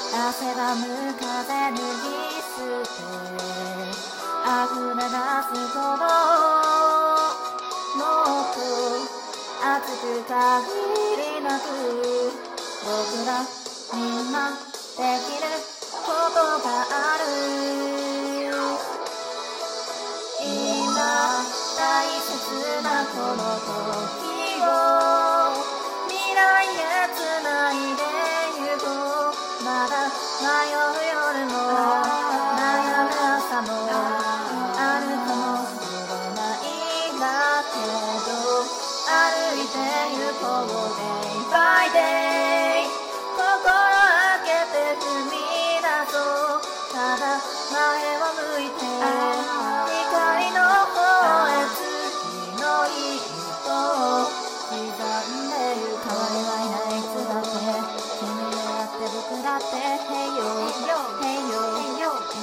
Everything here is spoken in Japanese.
汗ばむ風脱ぎ捨て溢れ出すほどもっと熱く限りなく僕らみんなできることがある今大切なこの時を未来へつないでゆこうまだ迷う夜も悩む朝もあるかもしれないだけど歩いてゆこう Day by Day 心開けて踏み出そうただ前を向いて光の方へ次の一歩を刻んでゆこう変わりはいないいつだって君だって僕だって Hey yo Hey yo